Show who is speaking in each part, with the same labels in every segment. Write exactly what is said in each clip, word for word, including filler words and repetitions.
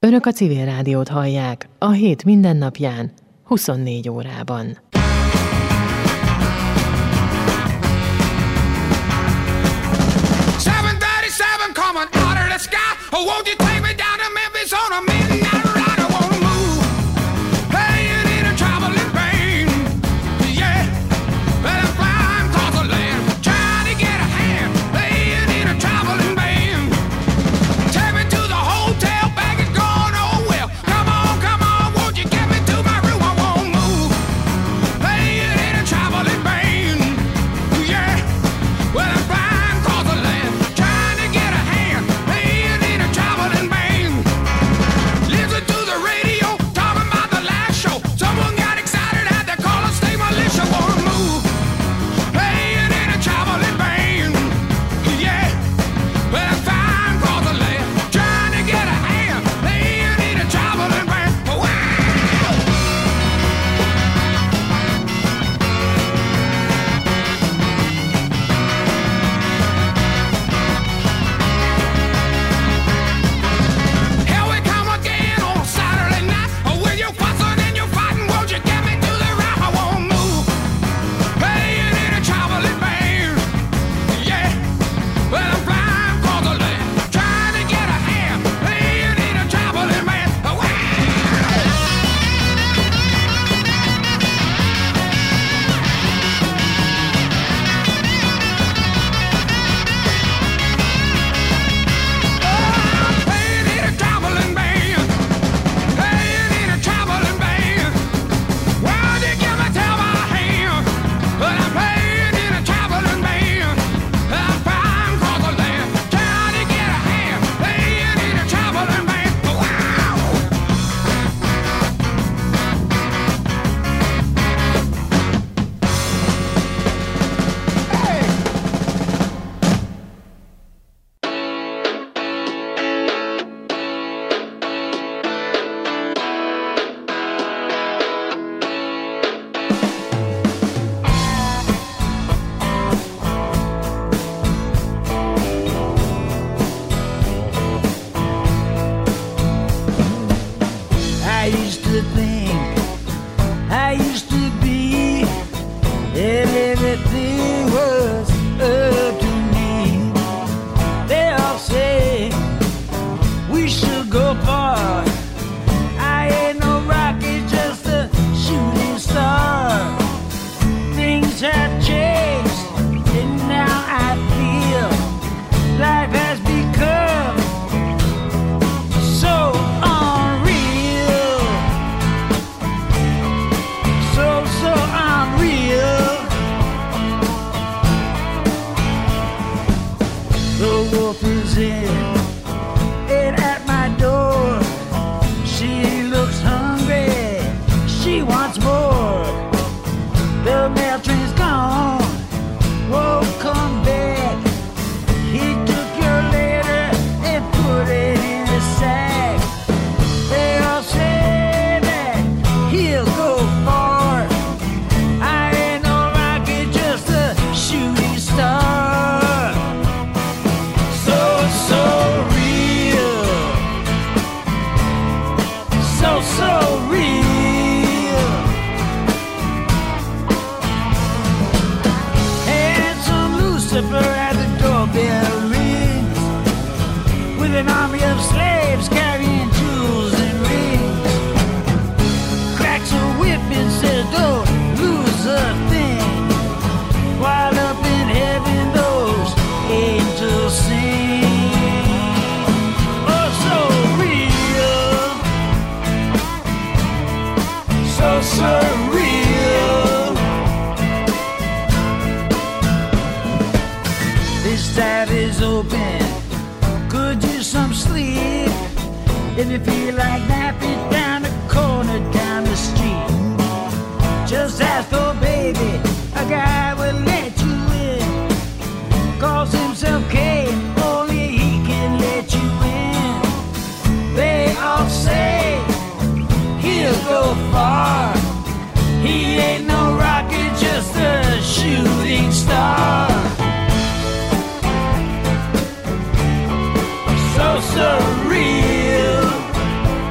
Speaker 1: Önök a Civil Rádiót hallják, a hét mindennapján, huszonnégy órában.
Speaker 2: seven thirty-seven coming out of the sky. Oh, won't you take me down to Memphis on a midnight ride? I wanna move, playing in a traveling plane. Yeah, well, I'm flying across the land, trying to get a hand, playing in a traveling band. Take me to the hotel, baggage gone, oh well. Come on, come on, won't you get me to my room? I won't move, playing in a traveling band. Yeah, well, I'm flying across the land, trying to get a hand, playing in a traveling band. Listen to the radio, talking about the last show. Someone got excited, had to call a state militia. Wanna move, playing in a traveling band. Yeah, well, I'm flying across the land, trying to get a hand, playing in a traveling band. Wow! Here we come again on Saturday night. Oh, with your fussing and your fighting, won't you get me to the right? I won't move, playing in a traveling band. Yeah, well, I'm flying across the land, trying to get a hand, playing in a traveling band. Wow! Playing in a traveling band, playing in a traveling band. Why'd you give me tell my hand? But I'm playing in a traveling band. I'm flying across the land, trying to get a hand, playing in a traveling band. Wow!
Speaker 3: I used to think, I used to be, and everything was up to me. They all say we should go far. I ain't no rocket, just a shooting star. Things have changed, and now I feel life has become so unreal, so so unreal. The wolf is in and at my door. She looks hungry, she wants more. The mail train's gone, won't come back. He took your letter and put it in a sack. They all say that he'll go far. I ain't no rocket, just a shooting star. So, so real. So, so real. Handsome Lucifer at the doorbell rings, with an army of slaves carrying jewels and rings. Cracks a whip and says, don't lose a thing. While up in heaven those angels sing. Oh, so real. So, so real. This side is open, could use some sleep. If you feel like napping down the corner, down the street, just ask for baby, a guy will let you in. Calls himself Kane, only he can let you in. They all say he'll go far. He ain't no rocket, just a shooting star. So surreal.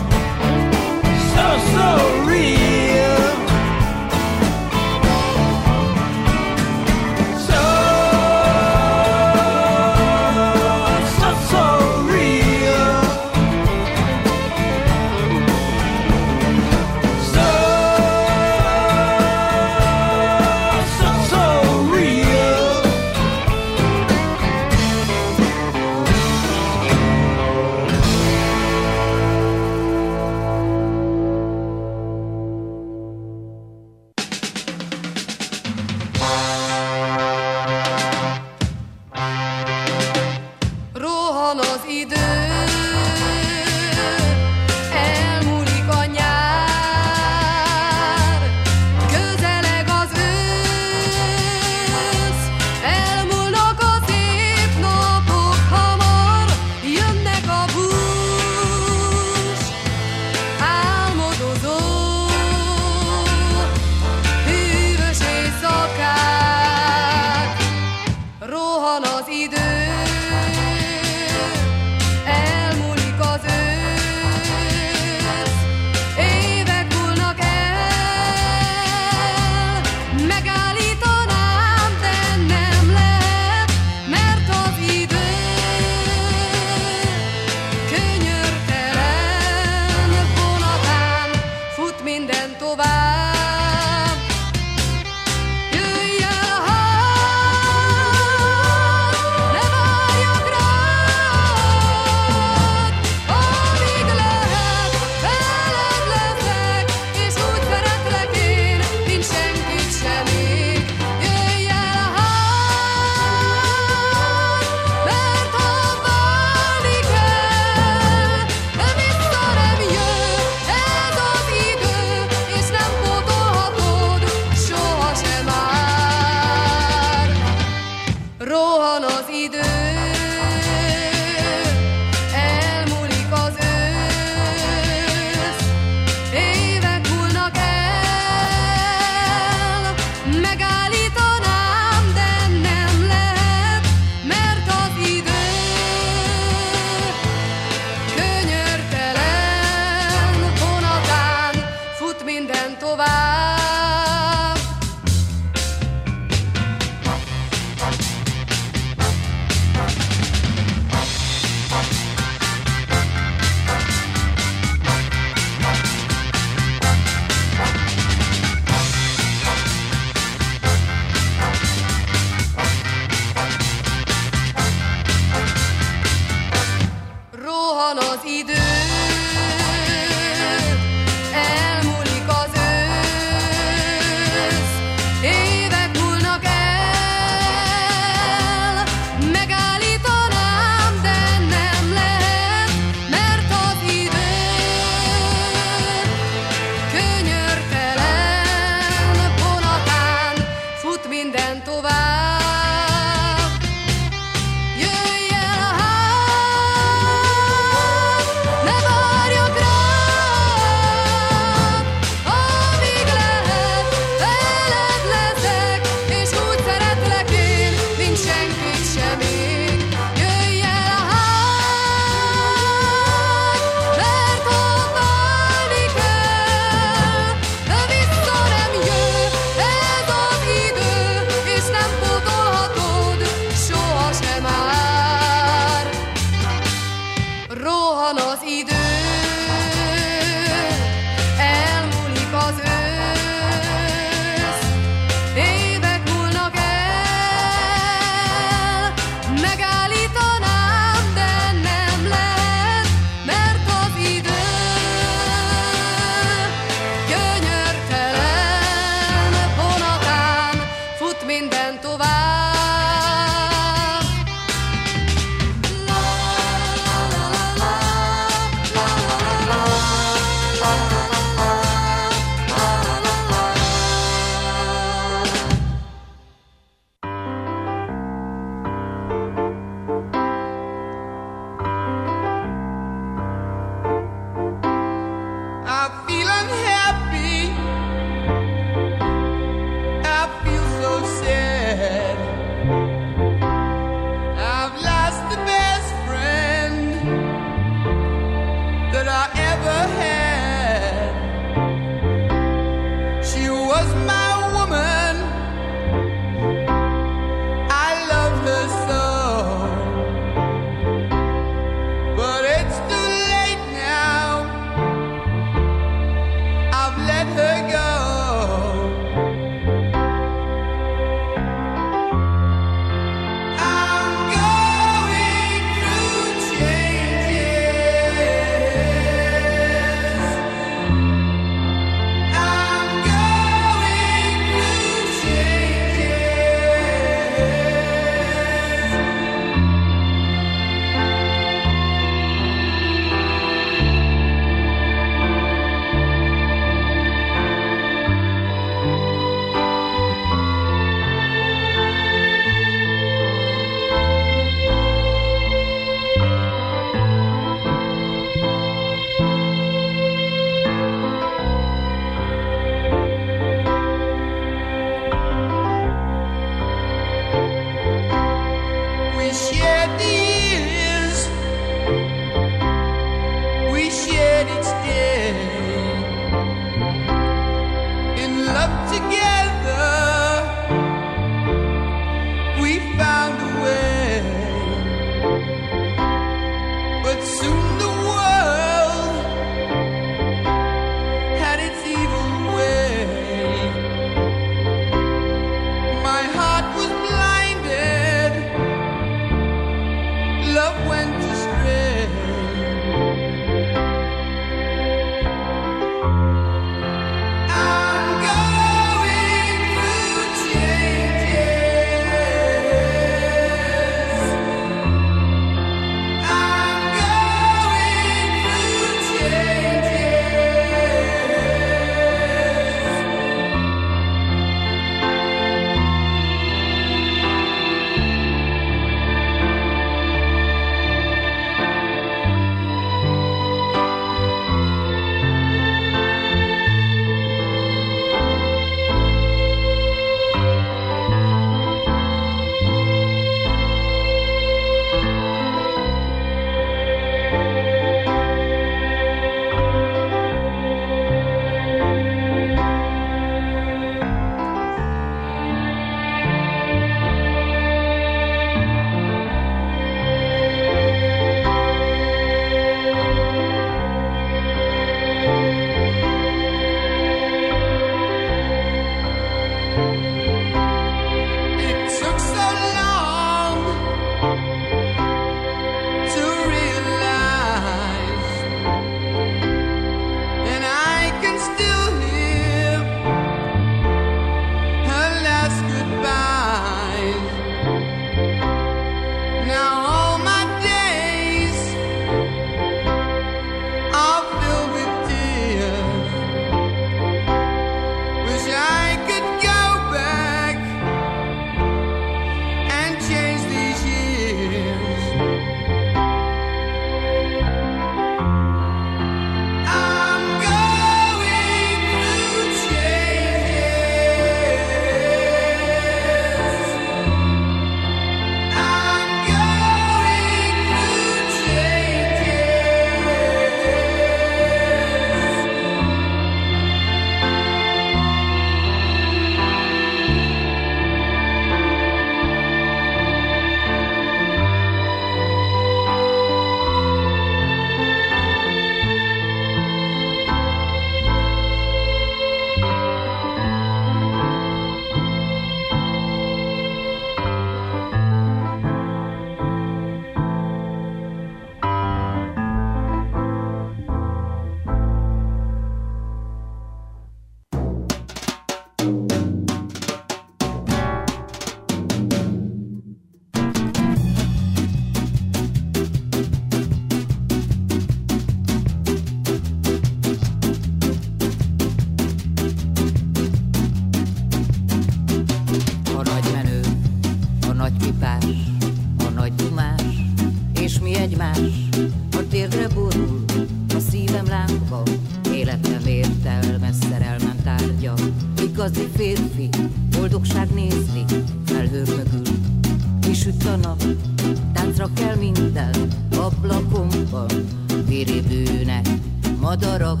Speaker 4: igazi férfi, boldogság nézni felhők mögül. Kisüt a nap, táncra kell minden, ablakomban viribőnek madarak.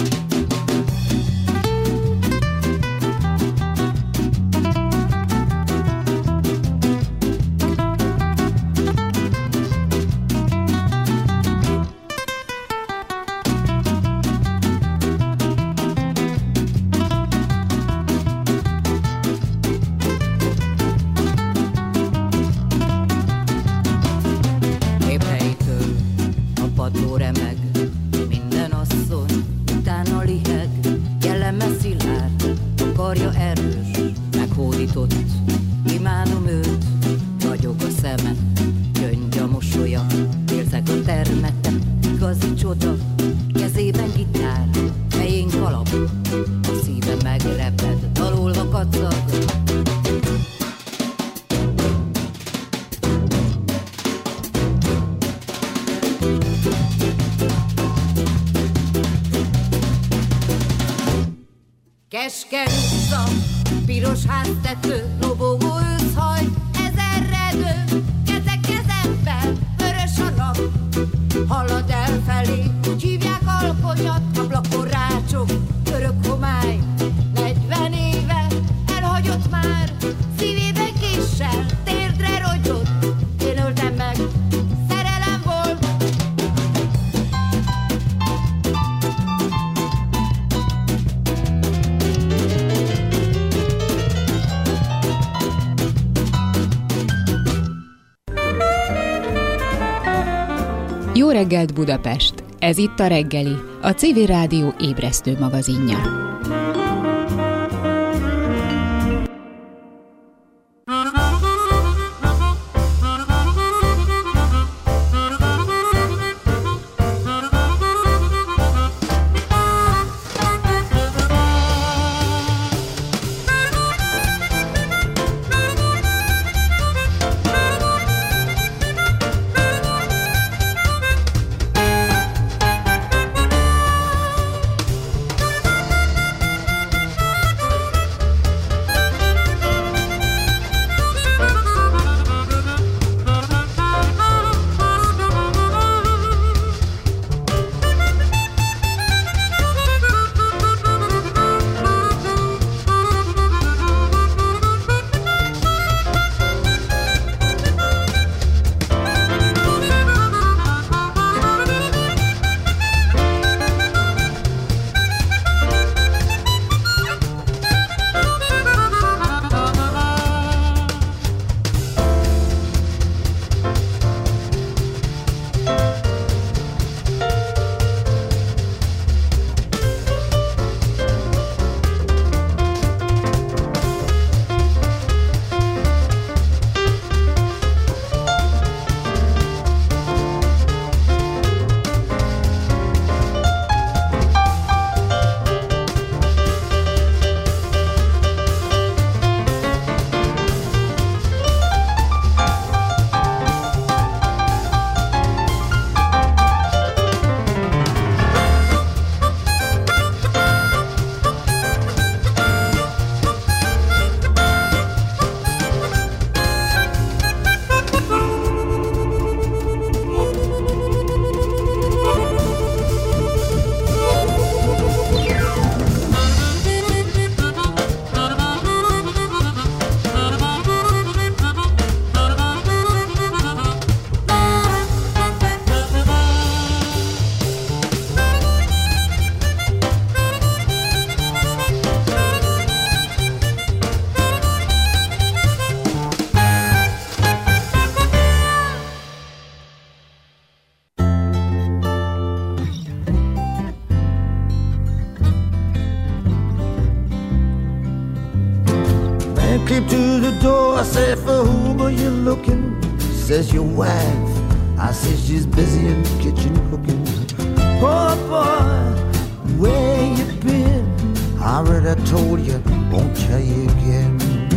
Speaker 5: Keskeny utca, piros háztető, lobogó őszhaj, ezerredő, kezek kezemben, vörös a nap, halad elfelé, úgy hívják alkonyat, ablakon rácsok, örök homály, negyven éve elhagyott már, szívében késsel, térdre rogyott, én öltem meg, szerelem volt.
Speaker 6: Jó reggelt Budapest! Ez itt a reggeli, a cé vé Rádió ébresztő magazinja.
Speaker 3: Came to the door, I said, for whom are you looking? Says your wife. I said, she's busy in the kitchen cooking. Oh boy, where you been? I already told you, won't tell you again.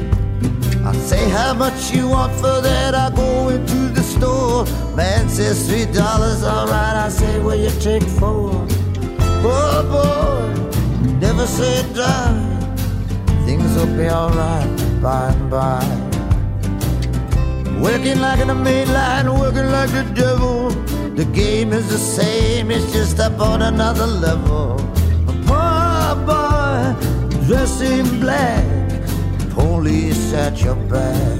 Speaker 3: I say, how much you want for that? I go into the store. Man says three dollars, alright. I say, well, you take four. Oh boy, never say die. Things
Speaker 7: will be alright by and by. Working like in a main line, working like the devil. The game is the same, it's just up on another level. A poor boy dressed in black, police at your back.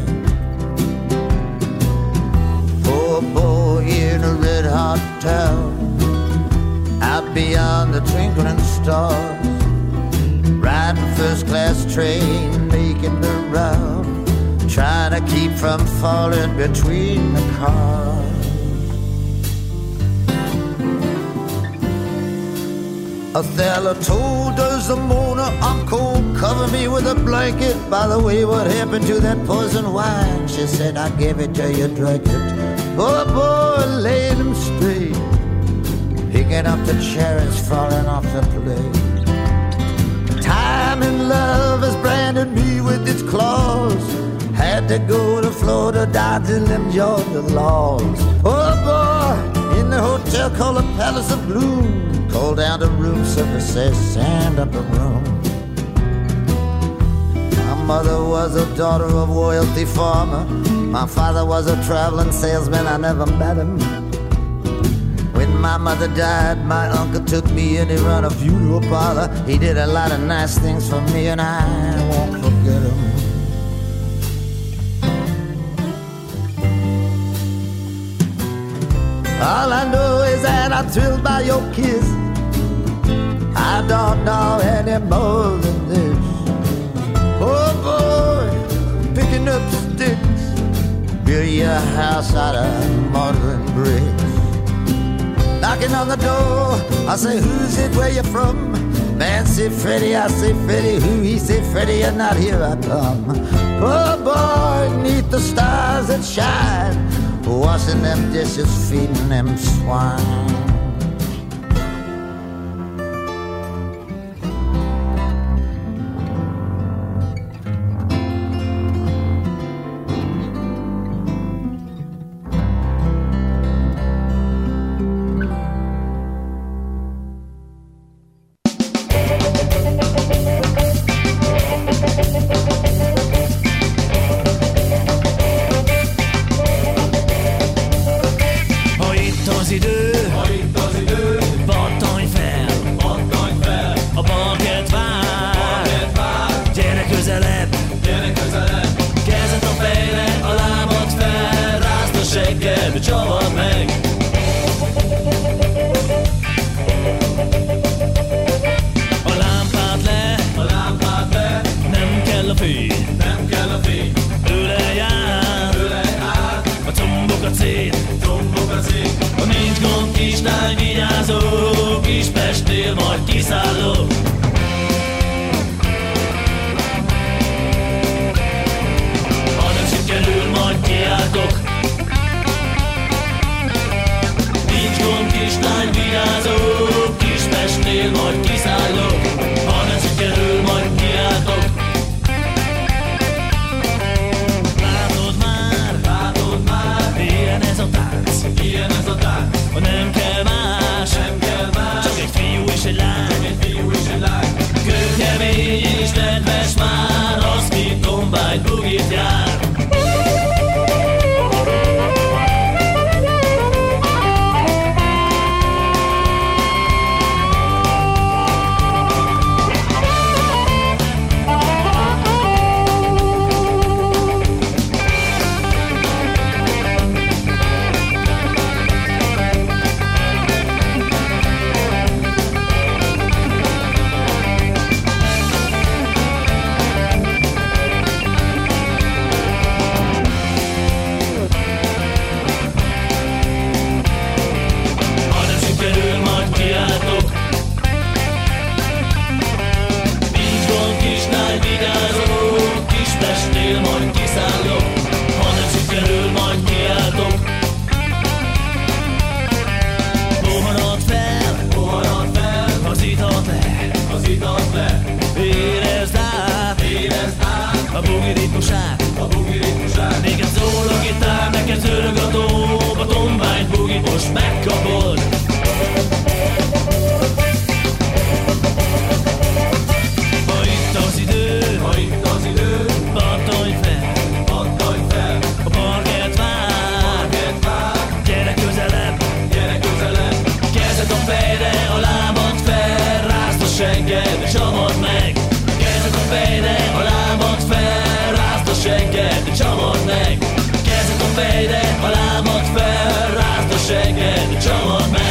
Speaker 7: Poor boy in a red hot town, out beyond the twinkling stars, riding first class train, making the round, trying to keep from falling between the cars. Othello told Desdemona, Uncle, cover me with a blanket. By the way, what happened to that poison wine? She said, I gave it to you, drank it. Oh boy, laying him straight, picking up the cherries falling off the plate. Time and love has branded me with its claws. Had to go to Florida, dodging them Georgia laws. Oh boy, in the hotel called the Palace of Gloom, called down to room service, says stand up a room. My mother was a daughter of royalty farmer. My father was a traveling salesman, I never met him. When my mother died, my uncle took me and he run a funeral parlor. He did a lot of nice things for me and I won't forget him. All I know is that I'm thrilled by your kiss. I don't know any more than this. Oh boy, picking up sticks, build your house out of modern bricks. Knocking on the door, I say, who's it, where you from? Man say Freddie, I say Freddie, who? He say Freddie, you're not here, I come. Oh boy, neath the stars that shine, washing them dishes, feeding them swine.
Speaker 8: Ha itt az idő, ha itt segged, csomod meg. Kezed a fejre, a lábad fel, rázd a segged, csomod meg. Kezed a fejre, a lábad fel, rázd a segged, csomod meg.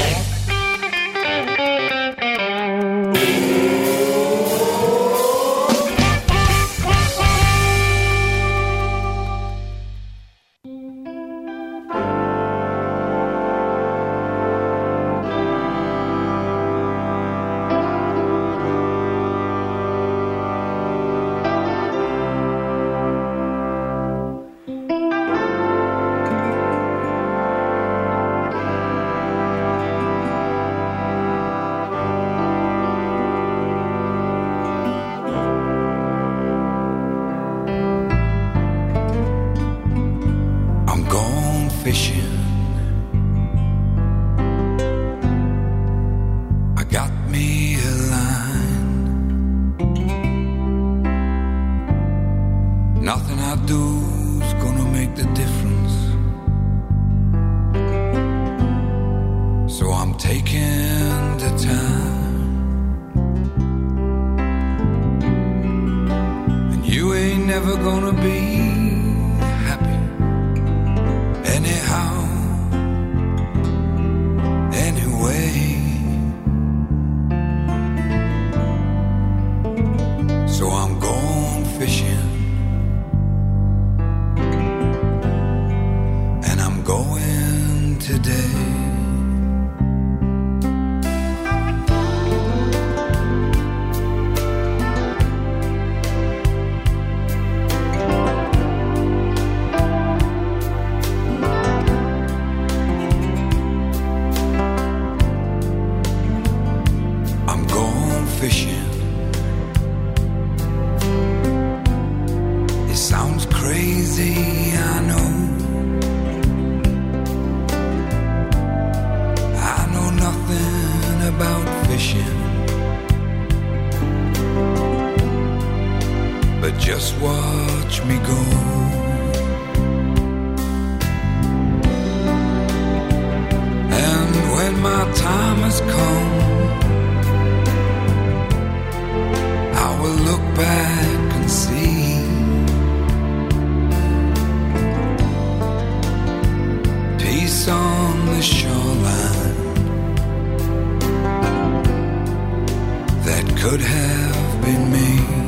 Speaker 2: Could have been me.